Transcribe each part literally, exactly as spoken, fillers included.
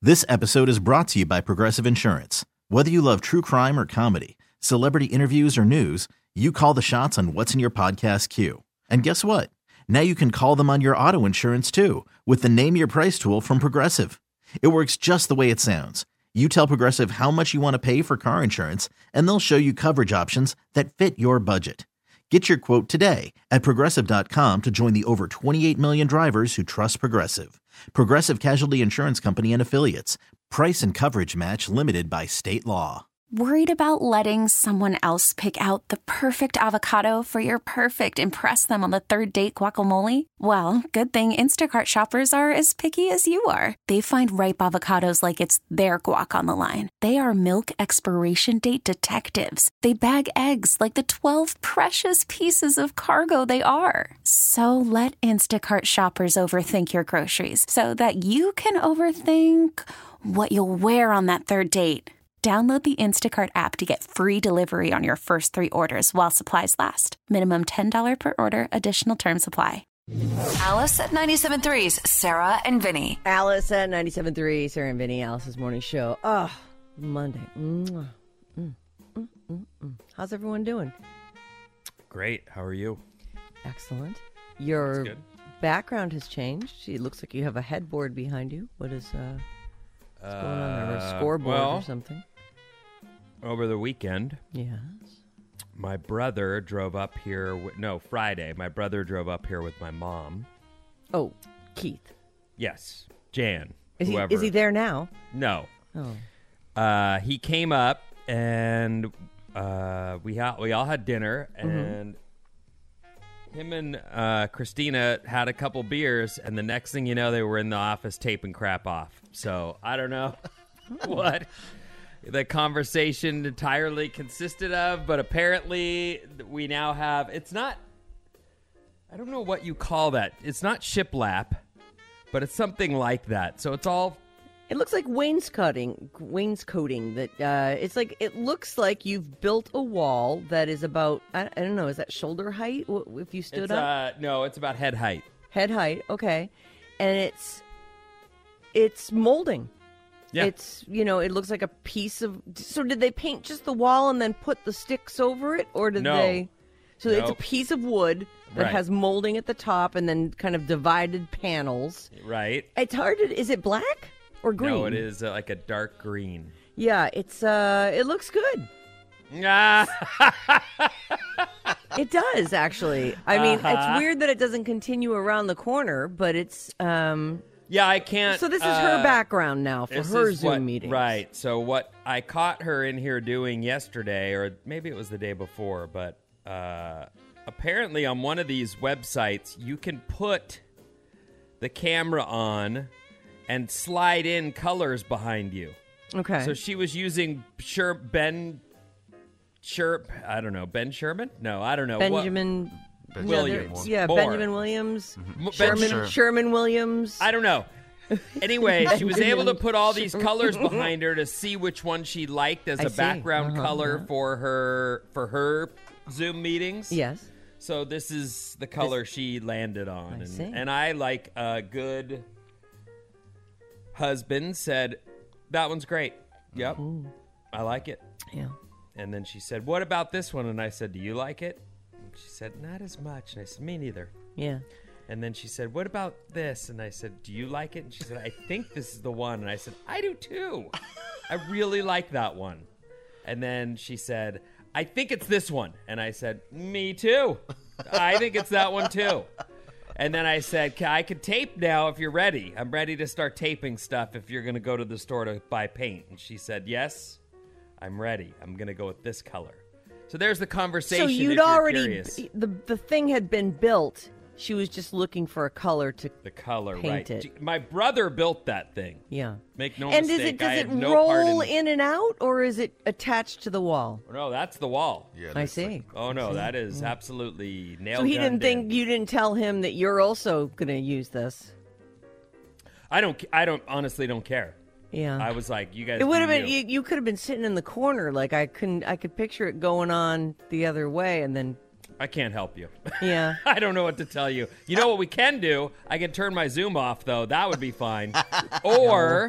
This episode is brought to you by Progressive Insurance. Whether you love true crime or comedy, celebrity interviews or news, you call the shots on what's in your podcast queue. And guess what? Now you can call them on your auto insurance too with the Name Your Price tool from Progressive. It works just the way it sounds. You tell Progressive how much you want to pay for car insurance, and they'll show you coverage options that fit your budget. Get your quote today at Progressive dot com to join the over twenty-eight million drivers who trust Progressive. Progressive Casualty Insurance Company and Affiliates. Price and coverage match limited by state law. Worried about letting someone else pick out the perfect avocado for your perfect impress them on the third date guacamole? Well, good thing Instacart shoppers are as picky as you are. They find ripe avocados like it's their guac on the line. They are milk expiration date detectives. They bag eggs like the twelve precious pieces of cargo they are. So let Instacart shoppers overthink your groceries so that you can overthink what you'll wear on that third date. Download the Instacart app to get free delivery on your first three orders while supplies last. Minimum ten dollars per order. Additional terms apply. Alice at ninety-seven point three's Sarah and Vinny. Alice at ninety-seven point three, Sarah and Vinny, Alice's morning show. Oh, Monday. Mm, mm, mm, mm, mm. How's everyone doing? Great. How are you? Excellent. Your background has changed. It looks like you have a headboard behind you. What is uh, what's going on there? A scoreboard well, or something? Over the weekend, yes, my brother drove up here. With, no, Friday, my brother drove up here with my mom. Oh, Keith. Yes, Jan. Is whoever. he? Is he there now? No. Oh. Uh, he came up and uh, we ha- we all had dinner, and mm-hmm. him and uh, Christina had a couple beers, and the next thing you know, they were in the office taping crap off. So I don't know what the conversation entirely consisted of, but apparently we now have, it's not, I don't know what you call that. It's not shiplap, but it's something like that. So it's all. It looks like wainscoting, wainscoting that, uh, it's like, it looks like you've built a wall that is about, I, I don't know, is that shoulder height if you stood it's, up? Uh, no, it's about head height. Head height, okay. And it's, it's molding. Yeah. It's, you know, it looks like a piece of... So did they paint just the wall and then put the sticks over it? Or did no. they... So nope. it's a piece of wood that right. has molding at the top and then kind of divided panels. Right. It's hard to... Is it black or green? No, it is uh, like a dark green. Yeah, it's, uh, it looks good. It does, actually. I mean, uh-huh. it's weird that it doesn't continue around the corner, but it's... um. Yeah, I can't. So this is uh, her background now for her Zoom what, meetings. Right. So what I caught her in here doing yesterday, or maybe it was the day before, but uh, apparently on one of these websites, you can put the camera on and slide in colors behind you. Okay. So she was using Sher- Ben Sherp. I don't know. Ben Sherman? No, I don't know. Benjamin... What? Williams. Yeah, Moore. Benjamin Williams. Mm-hmm. Sherman, ben Sherman Williams. I don't know. Anyway, she was able to put all these colors behind her to see which one she liked as I a see. background Uh-huh, color uh-huh. for her for her Zoom meetings. Yes. So this is the color this, she landed on. I and, see. and I, like a good husband, said, that one's great. Yep. Ooh. I like it. Yeah. And then she said, what about this one? And I said, do you like it? She said, not as much. And I said, me neither. Yeah. And then she said, what about this? And I said, do you like it? And she said, I think this is the one. And I said, I do too. I really like that one. And then she said, I think it's this one. And I said, me too. I think it's that one too. And then I said, I can tape now if you're ready. I'm ready to start taping stuff if you're going to go to the store to buy paint. And she said, yes, I'm ready. I'm going to go with this color. So there's the conversation. So you'd already the the thing had been built. She was just looking for a color to the color paint right. it. My brother built that thing. Yeah. Make no and mistake. And does I it does had it no roll part in... in and out, or is it attached to the wall? No, that's the wall. Yeah, I see. like, oh no, see. that is yeah. absolutely nailed. So he didn't think in. you didn't tell him that you're also going to use this. I don't. I don't honestly don't care. Yeah. I was like, you guys. It would have do been. you. You, you could have been sitting in the corner, like I couldn't. I could picture it going on the other way, and then. I can't help you. Yeah. I don't know what to tell you. You know what we can do? I can turn my Zoom off, though. That would be fine. Or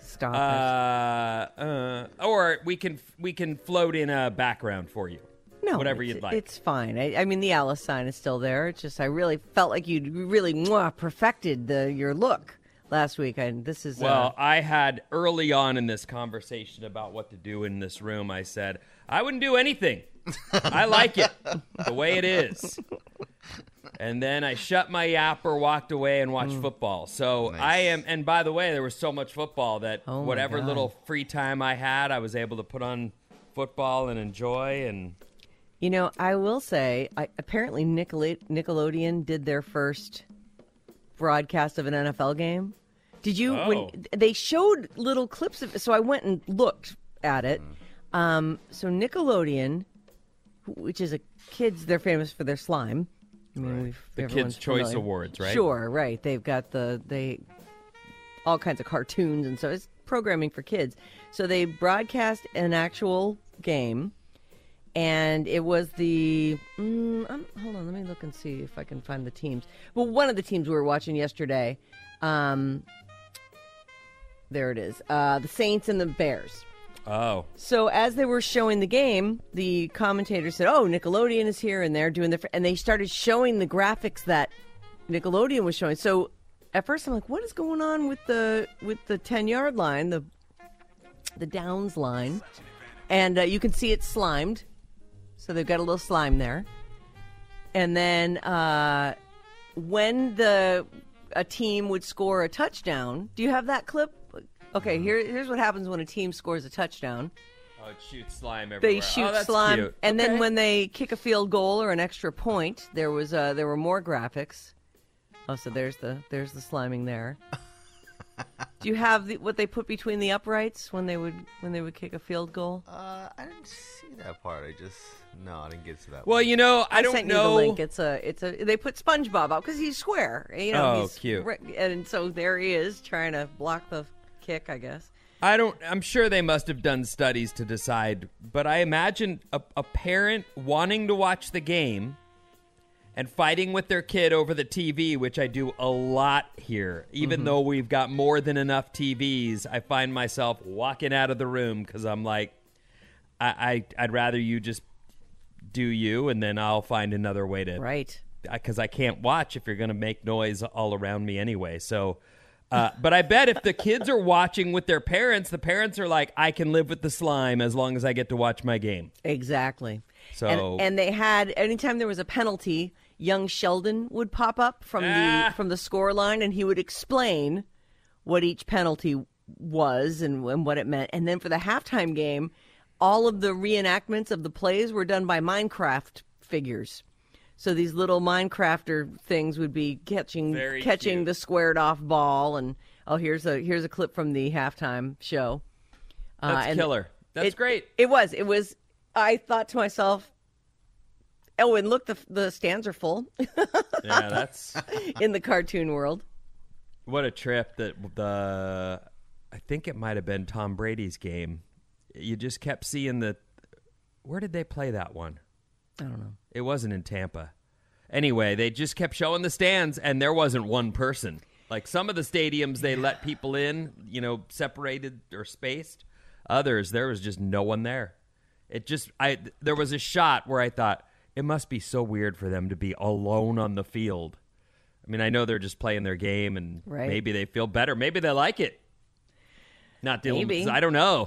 Stop uh, uh, or we can we can float in a background for you. No, whatever it's, you'd like. It's fine. I, I mean, the Alice sign is still there. It's just I really felt like you'd really mwah, perfected the your look last week. And this is well, uh, I had early on in this conversation about what to do in this room. I said I wouldn't do anything. I like it the way it is. And then I shut my yapper, walked away, and watched mm. football. So nice. I am, and by the way, there was so much football that oh whatever little free time I had, I was able to put on football and enjoy. And you know, I will say, I, apparently Nickelode- Nickelodeon did their first broadcast of an N F L game. Did you? Oh. When they showed little clips of it, so I went and looked at it. Mm. Um, so Nickelodeon, which is a kids, they're famous for their slime. I mean, right. we've, the Kids' familiar. Choice Awards, right? Sure, right. They've got the they all kinds of cartoons, and so it's programming for kids. So they broadcast an actual game, and it was the mm, um, hold on, let me look and see if I can find the teams. Well, one of the teams we were watching yesterday, um, there it is, uh, the Saints and the Bears. Oh. So as they were showing the game, the commentator said, oh, Nickelodeon is here, and they're doing the... And they started showing the graphics that Nickelodeon was showing. So at first I'm like, what is going on with the with the ten-yard line, the the downs line? And uh, you can see it's slimed. So they've got a little slime there. And then uh, when the a team would score a touchdown, do you have that clip? Okay, here, here's what happens when a team scores a touchdown. Oh, it shoots slime everywhere. They shoot oh, that's slime, cute. and okay. then when they kick a field goal or an extra point, there was uh, there were more graphics. Oh, so there's the there's the sliming there. Do you have the, what they put between the uprights when they would when they would kick a field goal? Uh, I didn't see that part. I just no, I didn't get to that. Well, one. you know, I, I don't sent know. you the link. It's a it's a they put SpongeBob out because he's square. You know, oh, he's, cute. And so there he is trying to block the kick, I guess. I don't. I'm sure they must have done studies to decide, but I imagine a, a parent wanting to watch the game and fighting with their kid over the T V, which I do a lot here. Even mm-hmm. though we've got more than enough T Vs, I find myself walking out of the room because I'm like, I, I I'd rather you just do you, and then I'll find another way to right because I can't watch if you're going to make noise all around me anyway. So. Uh, but I bet if the kids are watching with their parents, the parents are like, I can live with the slime as long as I get to watch my game. Exactly. So, and, and they had, anytime there was a penalty, young Sheldon would pop up from ah. the from the score line, and he would explain what each penalty was and, and what it meant. And then for the halftime game, all of the reenactments of the plays were done by Minecraft figures. So these little Minecrafter things would be catching Very catching cute. the squared off ball, and oh, here's a here's a clip from the halftime show. That's uh, killer. That's it, great. It was. It was. I thought to myself, oh, and look, the the stands are full. Yeah, that's in the cartoon world. What a trip that the I think it might have been Tom Brady's game. You just kept seeing the. Where did they play that one? I don't know. It wasn't in Tampa. Anyway, they just kept showing the stands, and there wasn't one person. Like some of the stadiums, they let people in, you know, separated or spaced. Others, there was just no one there. It just, I there was a shot where I thought, it must be so weird for them to be alone on the field. I mean, I know they're just playing their game, and right. maybe they feel better. Maybe they like it. Not dealing maybe. with, I don't know.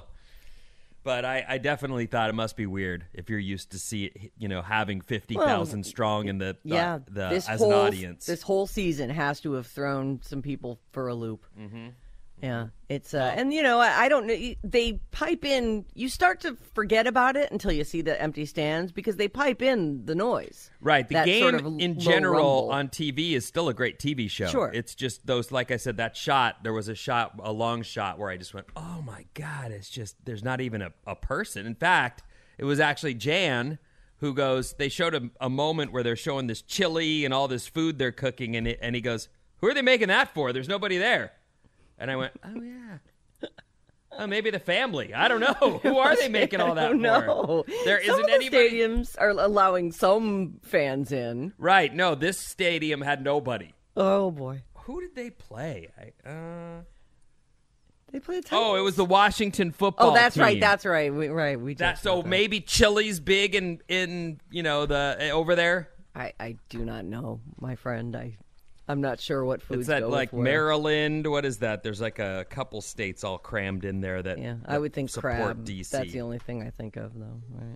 But I, I definitely thought it must be weird if you're used to see, you know, having fifty thousand well, strong in the, the, yeah, the this as whole, an audience. This whole season has to have thrown some people for a loop. Mm-hmm. Yeah, it's uh, and you know I, I don't know. They pipe in. You start to forget about it until you see the empty stands because they pipe in the noise. Right. The that game sort of in general rumble. on T V is still a great T V show. Sure. It's just those, like I said, that shot. There was a shot, a long shot, where I just went, "Oh my God!" It's just there's not even a, a person. In fact, it was actually Jan who goes. They showed a, a moment where they're showing this chili and all this food they're cooking, and it, and he goes, "Who are they making that for? There's nobody there." And I went, oh, yeah. Oh, maybe the family. I don't know. Who are they making all that I don't for? know. There some isn't of the anybody. stadiums are allowing some fans in. Right. No, this stadium had nobody. Oh, boy. Who did they play? I, uh, They play the Titans. Oh, it was the Washington football Oh, that's team. right. That's right. We, right. We that. just So said that. maybe Chili's big in in you know the uh, over there. I, I do not know, my friend. I I'm not sure what foods It's that go like with where. Maryland. What is that? There's like a couple states all crammed in there that. Yeah, that I would think support crab. D C. That's the only thing I think of, though. Right.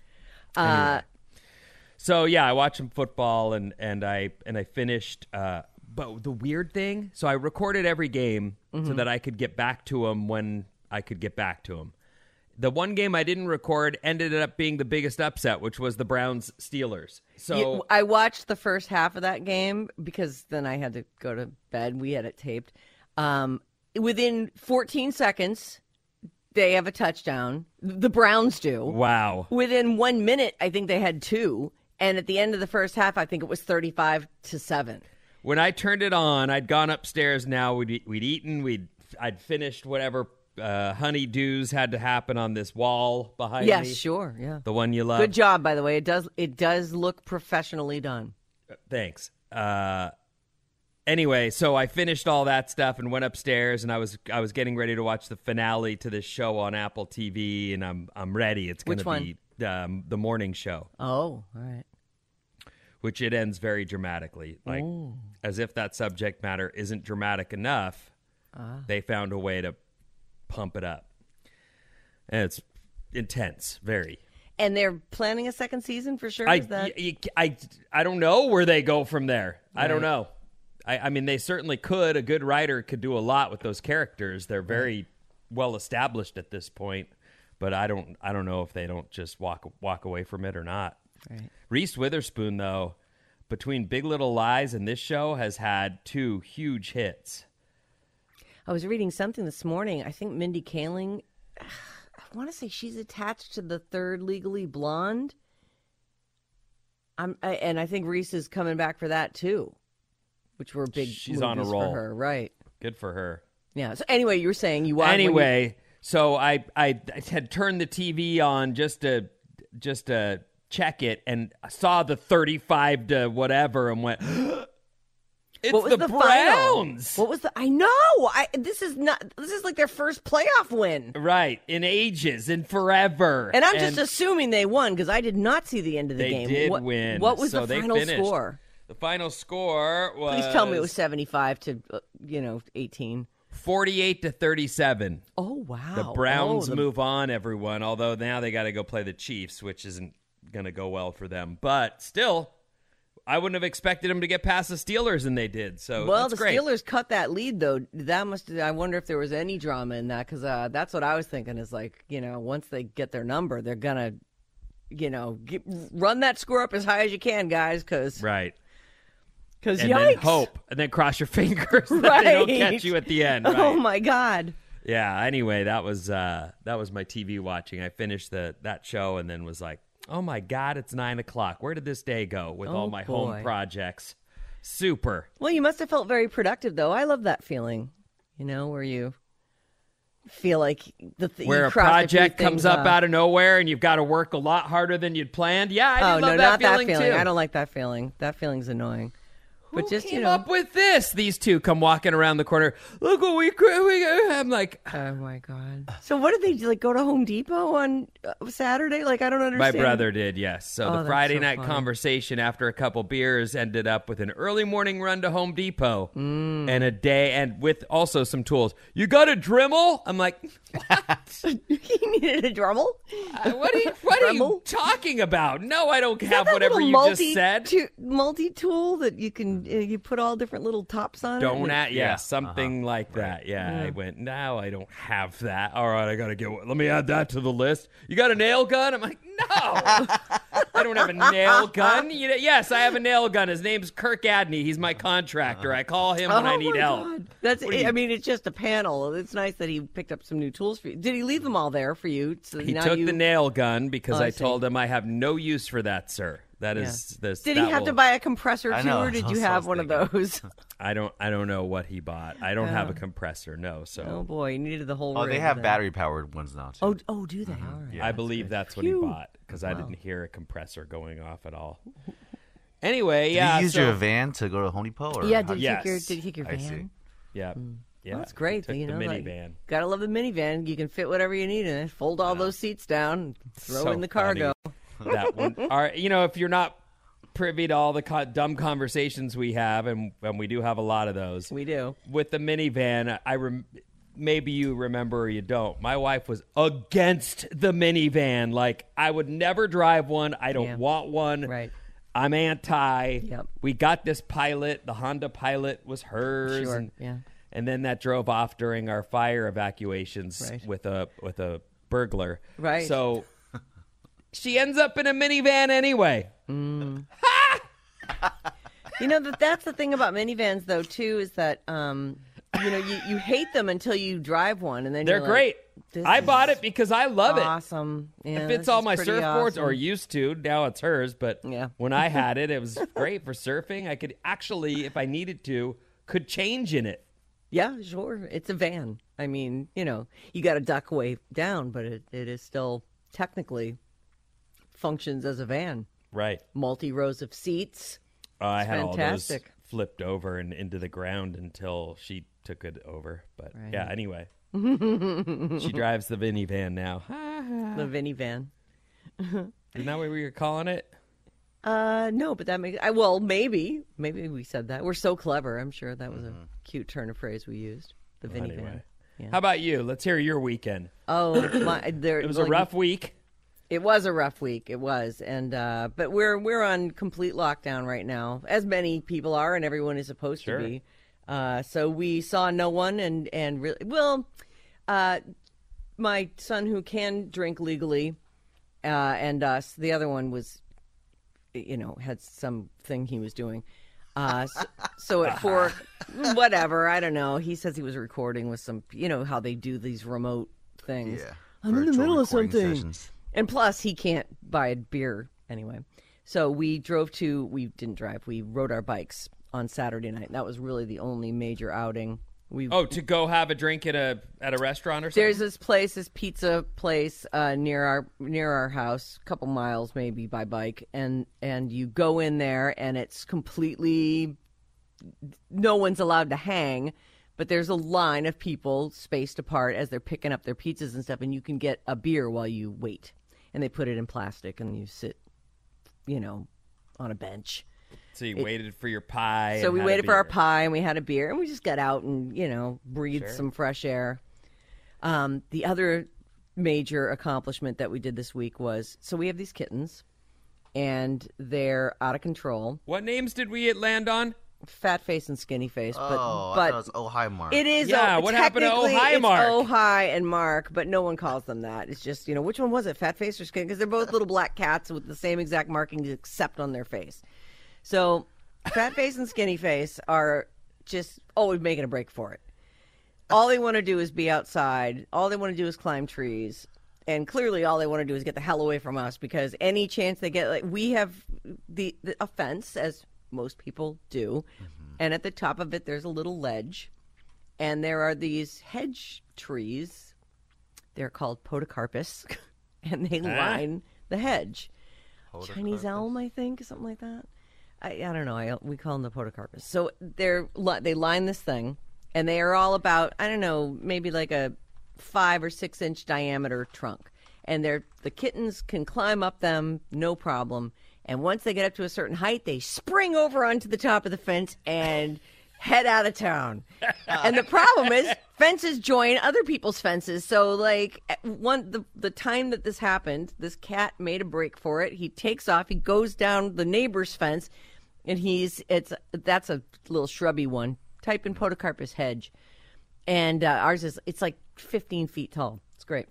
Uh, So yeah, I watched some football and, and I and I finished. Uh, but the weird thing, so I recorded every game Mm-hmm. so that I could get back to them when I could get back to them. The one game I didn't record ended up being the biggest upset, which was the Browns Steelers. So you- I watched the first half of that game because then I had to go to bed. We had it taped. Um, within fourteen seconds, they have a touchdown. The Browns do. wow, Within one minute, I think they had two. And at the end of the first half, I think it was thirty-five to seven. when I turned it on, I'd gone upstairs. Now we'd we'd eaten. We'd I'd finished whatever uh, honeydews had to happen on this wall behind Yes, me. sure. Yeah. The one you love. Good job, by the way. It does it does look professionally done. Thanks. Uh, anyway, so I finished all that stuff and went upstairs, and I was I was getting ready to watch the finale to this show on Apple T V, and I'm I'm ready. It's going Which to one? be um, the morning show, Oh, all right. which it ends very dramatically, like as if that subject matter isn't dramatic enough. Ah. They found a way to pump it up, and it's intense, very. And they're planning a second season for sure? I, Is that... y- y- I, I don't know where they go from there. I don't Right. know. I, I mean, they certainly could. A good writer could do a lot with those characters. They're very well established at this point, but I don't. I don't know if they don't just walk walk away from it or not. Right. Reese Witherspoon, though, between Big Little Lies and this show, has had two huge hits. I was reading something this morning. I think Mindy Kaling, I want to say she's attached to the third Legally Blonde. I'm, I, and I think Reese is coming back for that too, which were big She's movies on a roll. for her, right? Good for her. Yeah. So anyway, you were saying you watched. when you- Anyway, so I, I I had turned the T V on just to just to check it, and I saw the thirty-five to whatever, and went, "It's what was the, the, final? Browns!" What was the? I know. I this is not. This is like their first playoff win. Right, in ages, in forever, And I'm just assuming they won because I did not see the end of the they game. did what, win. What was so the they final finished. score? The final score was Please tell me it was seventy-five to uh, you know eighteen. forty-eight to thirty-seven. Oh wow! The Browns Oh, the- move on, everyone. Although now they got to go play the Chiefs, which isn't going to go well for them. But still, I wouldn't have expected them to get past the Steelers, and they did. So Well, that's the great. Steelers cut that lead, though. That must. I wonder if there was any drama in that, because uh, that's what I was thinking. Is like, you know, once they get their number, they're gonna, you know, get, run that score up as high as you can, guys, because Right. because And yikes, then hope, and then cross your fingers that they don't Right. catch you at the end. Right. Oh my God! Yeah. Anyway, that was uh, that was my T V watching. I finished the that show, and then was like, oh my God, it's nine o'clock. Where did this day go with Oh, all my boy. home projects? Super. Well, you must have felt very productive, though. I love that feeling, you know, where you feel like the th- Where you a crossed few project comes things up off. out of nowhere, and you've got to work a lot harder than you'd planned. Yeah, I did Oh love no, that not feeling that feeling. too. I don't like that feeling. That feeling's annoying. Who But just came you know, up with this? These two come walking around the corner. Look what we cr- we. I'm like, oh my God. So what did they do? Like go to Home Depot on uh, Saturday? Like I don't my understand. brother did, yes. So Oh, the that's Friday so night funny. conversation after a couple beers ended up with an early morning run to Home Depot Mm. and a day, and with also some tools. You got a Dremel? I'm like, what? He needed a Dremel. Uh, what are you, what are you Dremel? talking about? No, I don't Is that have that whatever little you multi- just said. tu- multi-tool that you can uh, you put all different little tops on it. Don't and it- at yeah, Yeah. something like that. Right. Yeah, I went. No, I don't have that. All right, I gotta get. Let me add that to the list. You got a nail gun? I'm like, no, I don't have a nail gun. You know, yes, I have a nail gun. His name's Kirk Adney. He's my contractor. I call him when Oh I need my help. God. That's. What do you- I mean, it's just a panel. It's nice that he picked up some new tools for you. Did he leave them all there for you? So He now took you... the nail gun because Oh, I I see. told him I have no use for that, sir. That Yeah. is this. Did he that have will- to buy a compressor I too, know, or did that's you what I have was one of those? I don't. I don't know what he bought. I don't have a Yeah. compressor. No. So Oh boy, you needed the whole. Oh, they rig have then. battery powered ones now too. Oh, oh, do they? All right. Yeah. I believe that's what he Phew. bought because I didn't hear a compressor going off at all. Anyway, Did yeah. you use so- your van to go to Home Depot? Or Yeah. how- Did you take your? Yes. Did you take your I see. van? Yeah. Yeah, That's great. Took you the know, like, minivan. gotta love the minivan. You can fit whatever you need in it. Fold all those seats down, throw So in the cargo. funny. That one. Our, you know, if you're not privy to all the co- dumb conversations we have, and, and we do have a lot of those. We do. With the minivan, I rem- maybe you remember or you don't. My wife was against the minivan. Like, I would never drive one. I don't Yeah. want one. Right. I'm anti. Yep. We got this Pilot. The Honda Pilot was hers. Sure, And, yeah. and then that drove off during our fire evacuations Right. with a with a burglar. Right. So she ends up in a minivan anyway. You know, that that's the thing about minivans, though, too, is that, um, you know, you, you hate them until you drive one. And then They're you're like, great. this I is bought it because I love it. Awesome. Yeah, It this fits all is my pretty surfboards, awesome. or used to. Now it's hers. But Yeah. when I had it, it was great for surfing. I could actually, if I needed to, could change in it. Yeah, sure. It's a van. I mean, you know, you got to duck way down, but it, it is still technically functions as a van. Right. Multi rows of seats. Uh, I It's had all fantastic. those flipped over and into the ground until she took it over. But Right. yeah, anyway. She drives the minivan now. The Vinny van. Isn't that what we were calling it? Uh, no, but that makes I well maybe maybe we said that. We're so clever. I'm sure that was a cute turn of phrase we used. The Vinny Anyway. van. Yeah. How about you? Let's hear your weekend. Oh, my, there It was like, a rough week. It was a rough week. It was, and uh, but we're we're on complete lockdown right now, as many people are, and everyone is supposed Sure. to be. Uh, so we saw no one, and and really well, uh, my son who can drink legally, uh, and us. The other one was, you know, had something he was doing. Uh, so, so at four, whatever, I don't know. He says he was recording with some, you know, how they do these remote things. Yeah. I'm in the virtual middle of recording something. sessions. And plus, he can't buy a beer anyway. So we drove to, we didn't drive, we rode our bikes on Saturday night. That was really the only major outing. We Oh, to go have a drink at a at a restaurant or something? There's this place, this pizza place uh, near our near our house, a couple miles maybe by bike, and and you go in there and it's completely, no one's allowed to hang, but there's a line of people spaced apart as they're picking up their pizzas and stuff, and you can get a beer while you wait, and they put it in plastic and you sit, you know, on a bench. So you waited for your pie. So and we had a waited for our beer. pie and we had a beer and we just got out and, you know, breathed Sure. some fresh air. Um, the other major accomplishment that we did this week was, so we have these kittens and they're out of control. What names did we land on? Fat face and skinny face. But, Oh, I but thought it was Oh Hi Mark. it is. Yeah, oh, what happened to Oh technically Hi it's Mark? Oh Hi and Mark, but no one calls them that. It's just, you know, which one was it? Fat face or skinny? Because they're both little black cats with the same exact markings except on their face. So Fat face and skinny face are just always making a break for it. All they want to do is be outside. All they want to do is climb trees. And clearly all they want to do is get the hell away from us, because any chance they get, like, we have the, the a fence, as most people do. Mm-hmm. And at the top of it, there's a little ledge. And there are these hedge trees. They're called podocarpus. And they line the hedge. Chinese Podocarpus? elm, I think, something like that. I, I don't know. I, we call them the podocarpus. So they're li- they line this thing, and they are all about, I don't know, maybe like a five or six inch diameter trunk. And they're the kittens can climb up them, no problem. And once they get up to a certain height, they spring over onto the top of the fence and head out of town. And the problem is, fences join other people's fences. So, like, at one the the time that this happened, this cat made a break for it. He takes off. He goes down the neighbor's fence, and he's it's that's a little shrubby one. Type in podocarpus hedge, and uh, ours is it's like fifteen feet tall. It's great.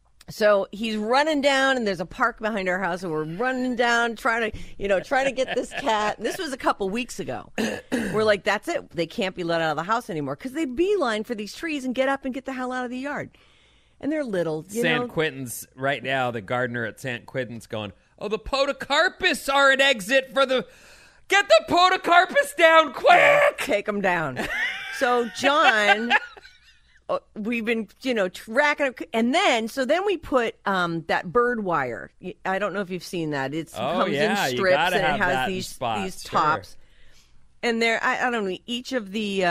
So he's running down, and there's a park behind our house, and we're running down, trying to, you know, trying to get this cat. And this was a couple weeks ago. We're like, that's it. They can't be let out of the house anymore, because they beeline for these trees and get up and get the hell out of the yard. And they're little, you San know. Quentin's right now, the gardener at San Quentin's going, oh, the podocarpus are an exit for the... Get the podocarpus down, quick! Take them down. So John... Uh, we've been, you know, tracking, and then so then we put um, that bird wire. I don't know if you've seen that. It's, it Oh, comes yeah, in you strips gotta and it have that has in these spots, these sure. tops. And there, I, I don't know. Each of the uh,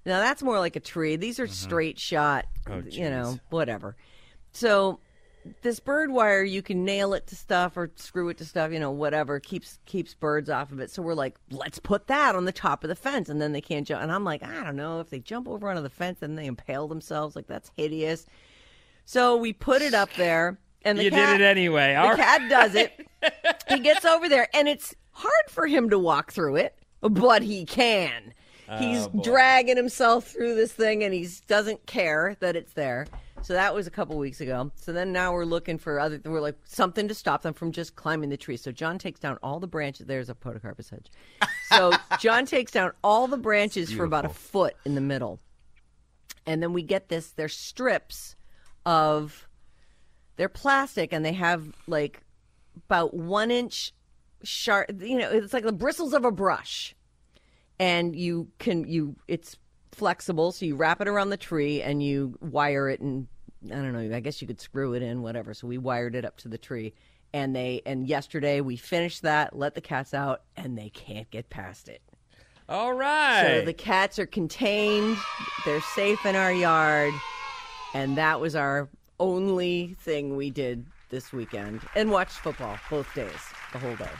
Now that's more like a tree. These are straight shot, Oh, you know, geez. whatever. So this bird wire, you can nail it to stuff or screw it to stuff, you know, whatever, keeps keeps birds off of it. So we're like, let's put that on the top of the fence, and then they can't jump. And I'm like, I don't know, if they jump over onto the fence and they impale themselves, like that's hideous. So we put it up there, and the You cat, did it anyway. All the right. cat does it. He gets over there, and it's hard for him to walk through it, but he can. He's Oh, boy. dragging himself through this thing, and he doesn't care that it's there. So that was a couple weeks ago. So then now we're looking for other, we're like something to stop them from just climbing the tree. So John takes down all the branches. There's a podocarpus hedge. So John takes down all the branches for about a foot in the middle. And then we get this, they're strips of, they're plastic, and they have like about one inch sharp, you know, it's like the bristles of a brush. And you can, you, it's flexible, so you wrap it around the tree and you wire it, and I don't know, I guess you could screw it in, whatever. So we wired it up to the tree, and they, and yesterday we finished that, let the cats out, and they can't get past it. All right. So the cats are contained, they're safe in our yard, and that was our only thing we did this weekend, and watched football both days, the whole day.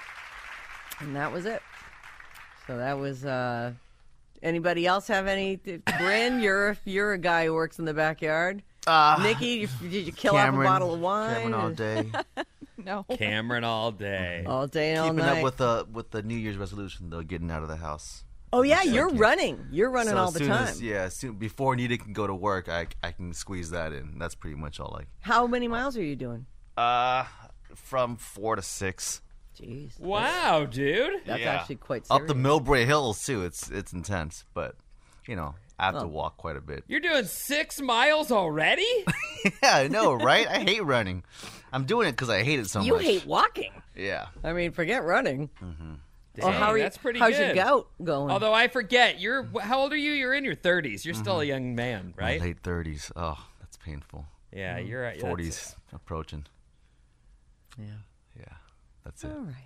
And that was it. So that was, uh, anybody else have any? Bryn, you're, you're a guy who works in the backyard. Uh, Nikki, you, did you kill Cameron, off a bottle of wine? Cameron all day. No. Cameron all day. All day and all Keeping night. up with the with the New Year's resolution, though, getting out of the house. oh, yeah, you're Okay. running. You're running So all as the soon time. As, yeah, soon, before Nita can go to work, I, I can squeeze that in. That's pretty much all I. How many miles are you doing? Uh, from four to six. Jeez. Wow, dude. That's Yeah. actually quite serious. Up the Millbrae Hills too. It's it's intense, but you know I have Oh. to walk quite a bit. You're doing six miles already? Yeah, I know, right? I hate running. I'm doing it because I hate it so You much. hate walking. Yeah. I mean, forget running. Mm-hmm. Dang, Well, how are you, that's pretty how's good. your gout going? Although I forget, you're how old are you? You're in your thirties. You're Mm-hmm. still a young man, right? Late thirties. Oh, that's painful. Yeah, you're at Forties approaching. yeah. Yeah, that's it. All right.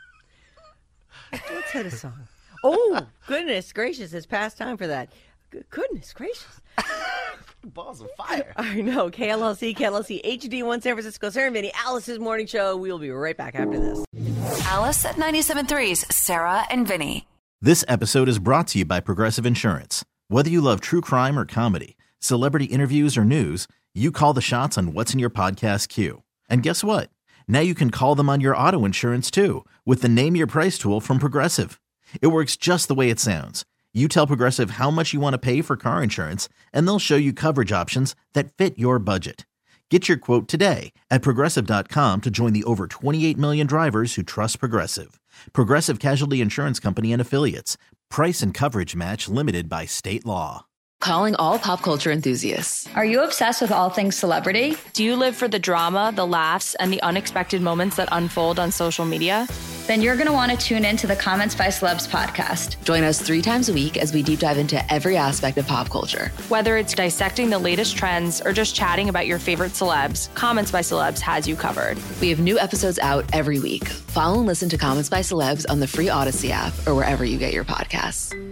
Let's hit a song. Oh, goodness gracious. It's past time for that. G- Goodness gracious. Balls of fire. I know. K L L C, K L L C, H D one San Francisco, Sarah and Vinny, Alice's Morning Show. We'll be right back after this. Alice at ninety-seven point three's Sarah and Vinny. This episode is brought to you by Progressive Insurance. Whether you love true crime or comedy, celebrity interviews or news, you call the shots on what's in your podcast queue. And guess what? Now you can call them on your auto insurance too with the Name Your Price tool from Progressive. It works just the way it sounds. You tell Progressive how much you want to pay for car insurance, and they'll show you coverage options that fit your budget. Get your quote today at Progressive dot com to join the over twenty-eight million drivers who trust Progressive. Progressive Casualty Insurance Company and Affiliates. Price and coverage match limited by state law. Calling all pop culture enthusiasts. Are you obsessed with all things celebrity? Do you live for the drama, the laughs, and the unexpected moments that unfold on social media? Then you're going to want to tune in to the Comments by Celebs podcast. Join us three times a week as we deep dive into every aspect of pop culture. Whether it's dissecting the latest trends or just chatting about your favorite celebs, Comments by Celebs has you covered. We have new episodes out every week. Follow and listen to Comments by Celebs on the free Odyssey app or wherever you get your podcasts.